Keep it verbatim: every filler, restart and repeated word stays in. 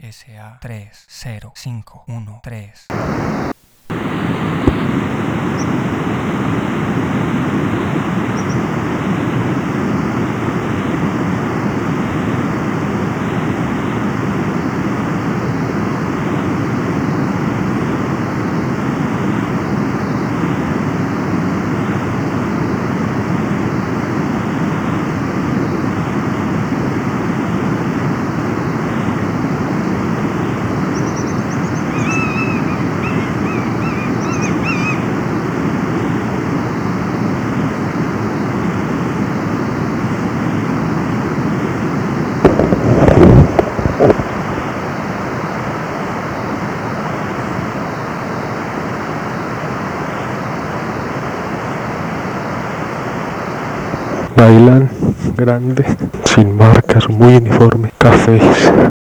S A tres cero cinco uno tres. Bailan grande, sin marcas, muy uniforme, cafés.